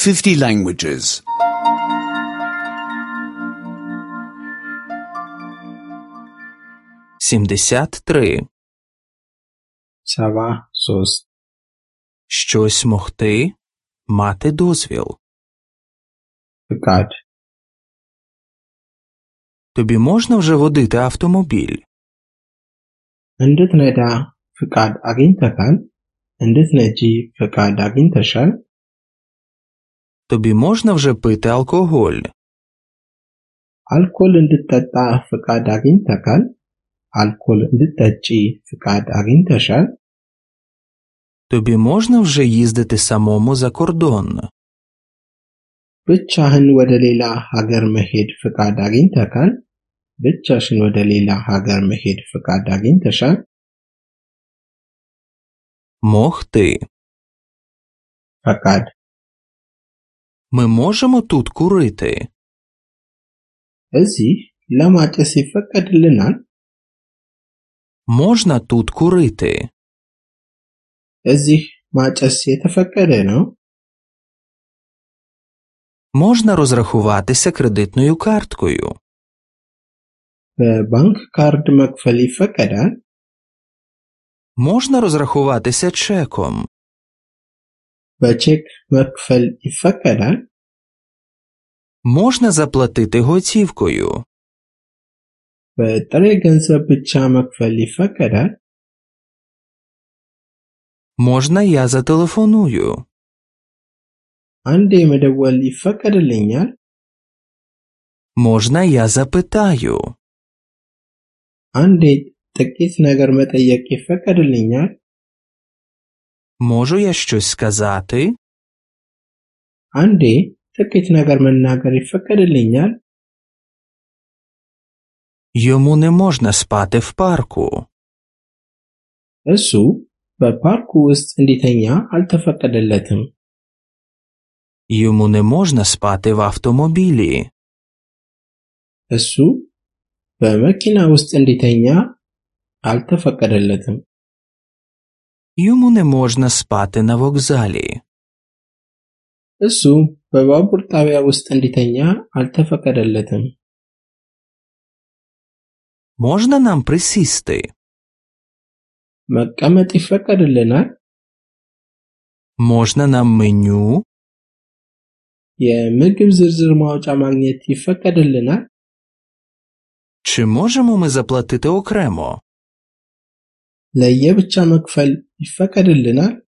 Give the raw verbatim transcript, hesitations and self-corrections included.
fifty languages. сімдесят три. Сава сост. Щось могти, мати дозвіл. Фекад. Тобі можна вже водити автомобіль? እንድትነዳ ፍቃድ አግኝተካል? እንድትነጂ ፍቃድ አግኝተሻል? Тобі можна вже пити алкоголь? አልኮል እንድትጠጣ ፍቃድ አግኝተካል? አልኮል እንድትጠጪ ፍቃድ አግኝተሻል? Тобі можна вже їздити самому за кордон? ብቻህን ወደ ሌላ ሀገር መሄድ ፍቃድ አግኝተካል? ብቻሽን ወደ ሌላ ሀገር መሄድ ፍቃድ አግኝተሻል? Могти. ፈቃድ Ми можемо тут курити? እዚህ ለማጨስ ይፈቀድልናል? Можна тут курити? እዚህ ማጨስ የተፈቀደ ነው? Можна розрахуватися кредитною карткою? በባንክ ካርድ መክፈል ይፈቀዳል? Можна розрахуватися чеком? በቼክ መክፈል ይፈቀዳል? Можна заплатити готівкою? በጥሬ ገንዘብ ብቻ መክፈል ይፈቀዳል? Можна я зателефоную? አንዴ መደወል ይፈቀድልኛል? Можна я запитаю? አንዴ ጥቂት ነገር መጠየቅ ይፈቀድልኛል? Можу я щось сказати? አንዴ ጥቂት ነገር መናገር ይፈቀድልኛል? Йому не можна спати в парку. እሱ በፓርኩ ውስጥ እንዲተኛ አልተፈቀደለትም። Йому не можна спати в автомобілі. እሱ በመኪና ውስጥ እንዲተኛ አልተፈቀደለትም። Йому не можна спати на вокзалі. እሱ በባቡር ጣቢያ ውስጥ እንዲተኛ አልተፈቀደለትም። Можна нам присісти? መቀመጥ ይፈቀድልናል? Можна нам меню? የምግብ ዝርዝር ማውጫ ማግኘት ይፈቀድልናል? Чи можемо ми заплатити окремо? ለየብቻ መክፈል ይፈቀድልናል?